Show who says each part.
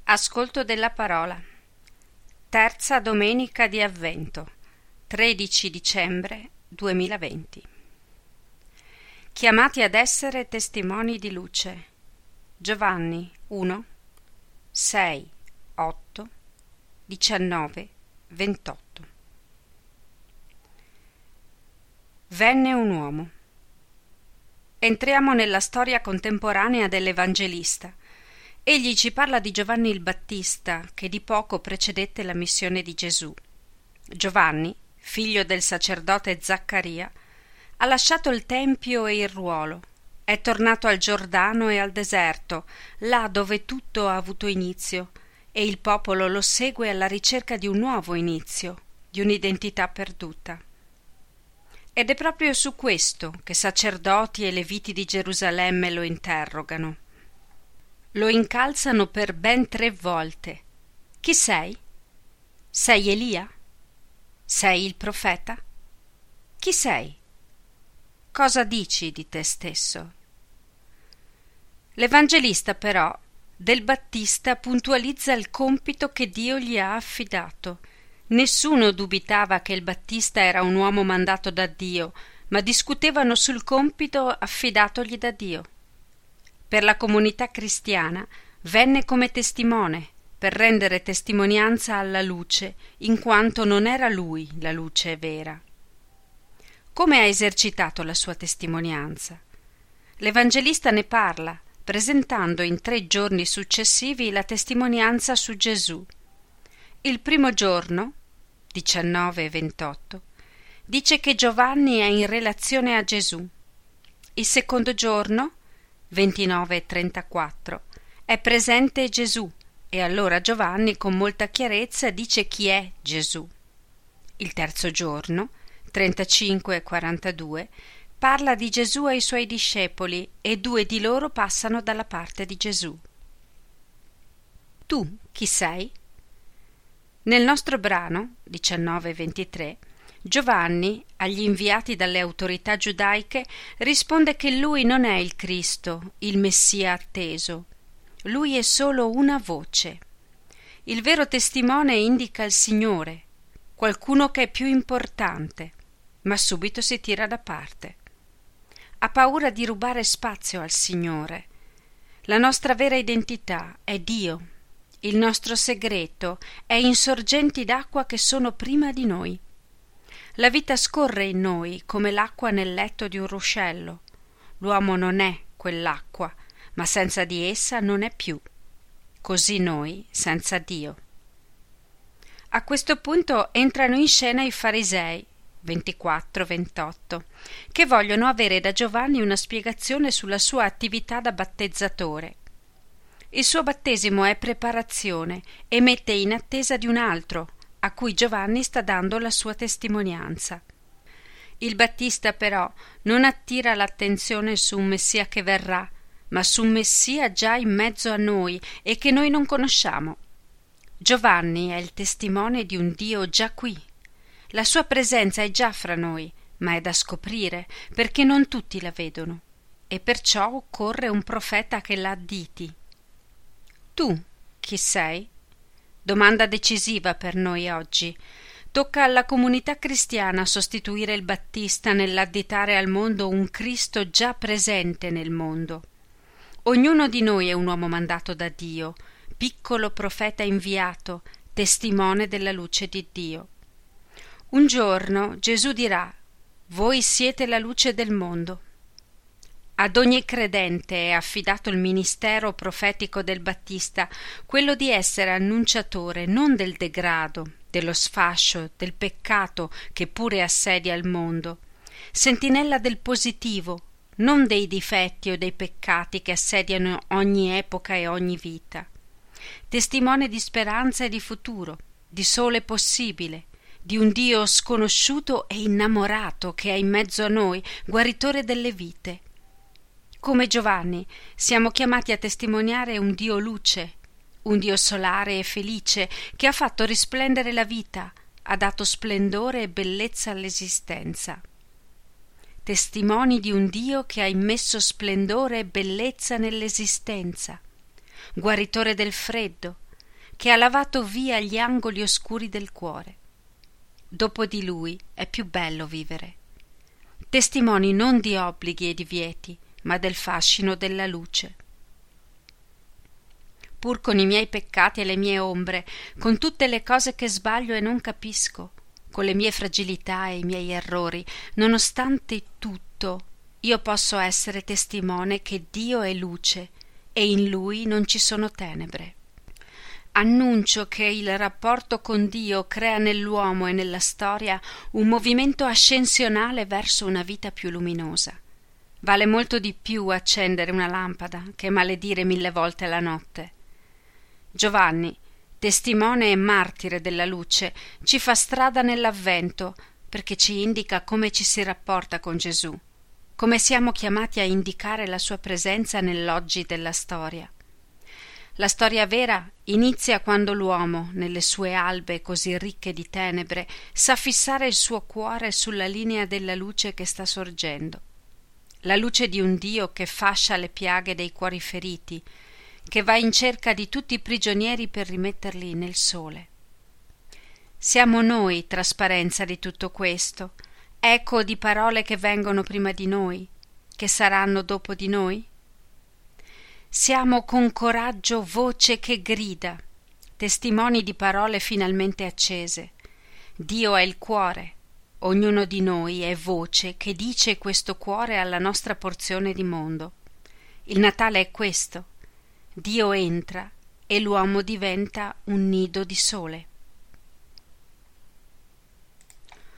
Speaker 1: Ascolto della parola. Terza domenica di Avvento, 13 dicembre 2020. Chiamati ad essere testimoni di luce. Giovanni 1, 6, 8, 19, 28. Venne un uomo. Entriamo nella storia contemporanea dell'Evangelista. Egli ci parla di Giovanni il Battista, che di poco precedette la missione di Gesù. Giovanni, figlio del sacerdote Zaccaria, ha lasciato il tempio e il ruolo, è tornato al Giordano e al deserto, là dove tutto ha avuto inizio, e il popolo lo segue alla ricerca di un nuovo inizio, di un'identità perduta. Ed è proprio su questo che sacerdoti e leviti di Gerusalemme lo interrogano. Lo incalzano per ben 3 volte. Chi sei? Sei Elia? Sei il profeta? Chi sei? Cosa dici di te stesso? L'Evangelista però del Battista puntualizza il compito che Dio gli ha affidato. Nessuno dubitava che il Battista era un uomo mandato da Dio, ma discutevano sul compito affidatogli da Dio. Per la comunità cristiana venne come testimone, per rendere testimonianza alla luce, in quanto non era lui la luce vera. Come ha esercitato la sua testimonianza? L'Evangelista ne parla, presentando in 3 giorni successivi la testimonianza su Gesù. Il primo giorno, 19 e 28, dice che Giovanni è in relazione a Gesù. Il secondo giorno, 29 e 34, è presente Gesù e allora Giovanni con molta chiarezza dice chi è Gesù. Il terzo giorno, 35 e 42, parla di Gesù ai suoi discepoli e 2 di loro passano dalla parte di Gesù. Tu chi sei? Nel nostro brano, 19 e 23, Giovanni, agli inviati dalle autorità giudaiche, risponde che lui non è il Cristo, il Messia atteso. Lui è solo una voce. Il vero testimone indica il Signore, qualcuno che è più importante, ma subito si tira da parte. Ha paura di rubare spazio al Signore. La nostra vera identità è Dio. Il nostro segreto è in sorgenti d'acqua che sono prima di noi. La vita scorre in noi come l'acqua nel letto di un ruscello. L'uomo non è quell'acqua, ma senza di essa non è più. Così noi senza Dio. A questo punto entrano in scena i farisei, 24-28, che vogliono avere da Giovanni una spiegazione sulla sua attività da battezzatore. Il suo battesimo è preparazione e mette in attesa di un altro, a cui Giovanni sta dando la sua testimonianza. Il Battista però non attira l'attenzione su un Messia che verrà, ma su un Messia già in mezzo a noi e che noi non conosciamo. Giovanni è il testimone di un Dio già qui. La sua presenza è già fra noi, ma è da scoprire, perché non tutti la vedono, e perciò occorre un profeta che la additi. Tu chi sei? Domanda decisiva per noi oggi. Tocca alla comunità cristiana sostituire il Battista nell'additare al mondo un Cristo già presente nel mondo. Ognuno di noi è un uomo mandato da Dio, piccolo profeta inviato, testimone della luce di Dio. Un giorno Gesù dirà: «Voi siete la luce del mondo». Ad ogni credente è affidato il ministero profetico del Battista, quello di essere annunciatore non del degrado, dello sfascio, del peccato che pure assedia il mondo, sentinella del positivo, non dei difetti o dei peccati che assediano ogni epoca e ogni vita, testimone di speranza e di futuro, di sole possibile, di un Dio sconosciuto e innamorato che è in mezzo a noi, guaritore delle vite. Come Giovanni siamo chiamati a testimoniare un Dio luce, un Dio solare e felice che ha fatto risplendere la vita, ha dato splendore e bellezza all'esistenza. Testimoni di un Dio che ha immesso splendore e bellezza nell'esistenza, guaritore del freddo, che ha lavato via gli angoli oscuri del cuore. Dopo di lui è più bello vivere. Testimoni non di obblighi e divieti, ma del fascino della luce. Pur con i miei peccati e le mie ombre, con tutte le cose che sbaglio e non capisco, con le mie fragilità e i miei errori, nonostante tutto, io posso essere testimone che Dio è luce e in Lui non ci sono tenebre. Annuncio che il rapporto con Dio crea nell'uomo e nella storia un movimento ascensionale verso una vita più luminosa. Vale molto di più accendere una lampada che maledire 1000 volte la notte. Giovanni, testimone e martire della luce, ci fa strada nell'avvento perché ci indica come ci si rapporta con Gesù, come siamo chiamati a indicare la sua presenza nell'oggi della storia. La storia vera inizia quando l'uomo, nelle sue albe così ricche di tenebre, sa fissare il suo cuore sulla linea della luce che sta sorgendo. La luce di un Dio che fascia le piaghe dei cuori feriti, che va in cerca di tutti i prigionieri per rimetterli nel sole. Siamo noi trasparenza di tutto questo, eco di parole che vengono prima di noi, che saranno dopo di noi? Siamo con coraggio voce che grida, testimoni di parole finalmente accese. Dio è il cuore, ognuno di noi è voce che dice questo cuore alla nostra porzione di mondo. Il Natale è questo. Dio entra e l'uomo diventa un nido di sole.